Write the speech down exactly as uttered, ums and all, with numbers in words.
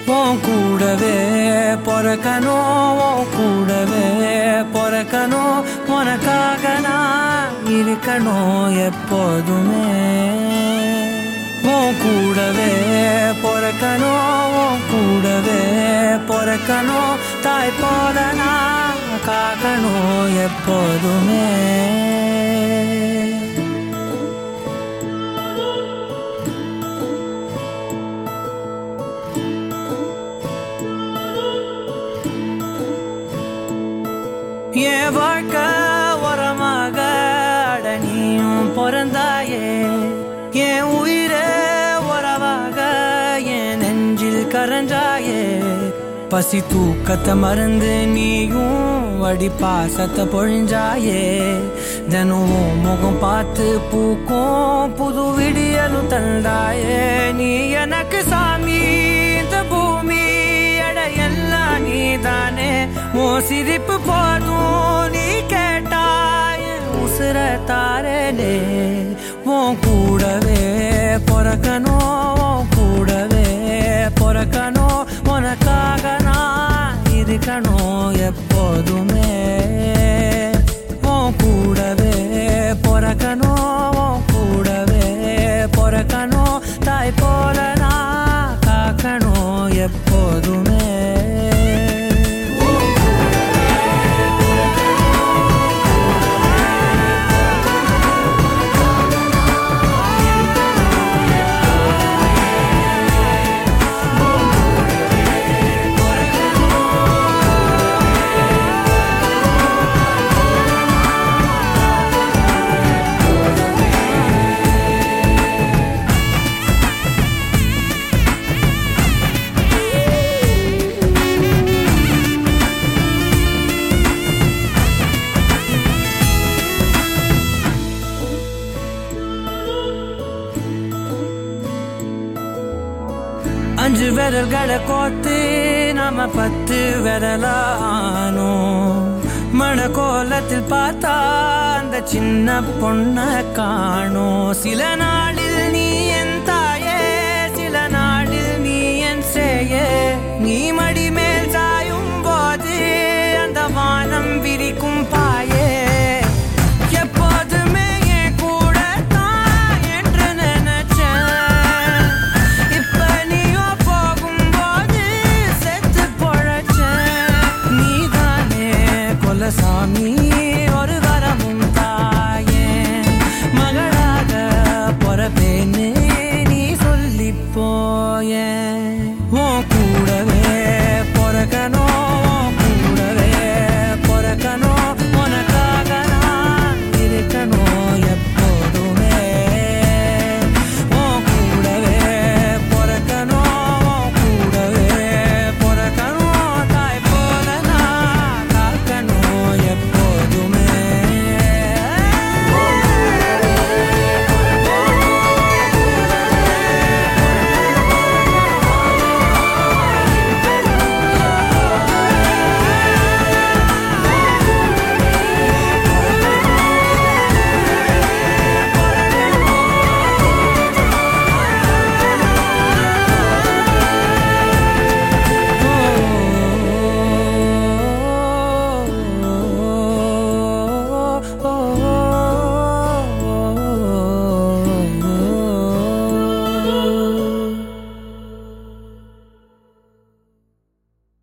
உன் கூடவே பொறக்கணும், உன் கூடவே பொறக்கணும், உனக்காக நான் இருக்கணும் எப்போதுமே. உன் கூடவே பொறக்கணும், உன் கூடவே பொறக்கணும், தாய் போல நான் காக்கணும் எப்போதுமே. என் வாழ்க்கை உரமாக அடனியும் பிறந்தாயே, என் உயிரே உறவாக என் நெஞ்சில் கரஞ்சாயே. பசி தூக்கத்தை மறந்து நீயும் அடி பாசத்தை பொழிஞ்சாயே. தினமும் முகம் பார்த்து பூக்கும் புது விடியலும் தந்தாயே. நீ எனக்கு சாமி, இந்த பூமி எல்லாம் நீதானே. ஓ சிரிப்பு போதும் நீ கேட்டாய் உசுர தாரே. உன் கூடவே பொறக்கணும், உன் கூடவே பொறக்கணும், உனக்காக நான் இருக்கணும் எப்போதுமே. உன் கூடவே பொறக்கணும், உன் கூடவே பொறக்கணும், தாய் போல நான் காக்கணும் எப்போதுமே. அஞ்சு விரல்களை கோத்து நாம பத்து விரலானோ. மண கோலத்தில் பார்த்தா அந்த சின்ன பொண்ண காணோம். சில நாளில்